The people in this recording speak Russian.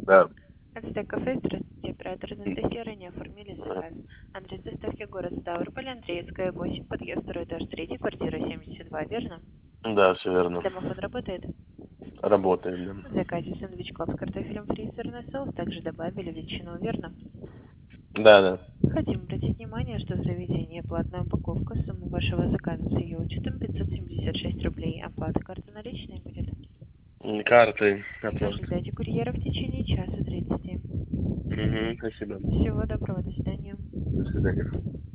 Да. Ацтек кафе, здравствуйте, оператор Анастасия, ранее оформили заказ. Адрес доставки город Ставрополь, Андреевская, 8, подъезд 2 этаж 3, квартира 72, верно? Да, все верно. Домофон работает? Работает, да. В заказе сэндвич клаб с картофелем фри и сырный соус, также добавили ветчину, верно? Да, да. Хотим обратить внимание, что в заведении платная упаковка, сумма вашего заказа с ее учетом 576 рублей, оплата карты наличной будет. Карты оплата. Ожидайте курьера в течение часа 30. Спасибо. Всего доброго, до свидания. До свидания.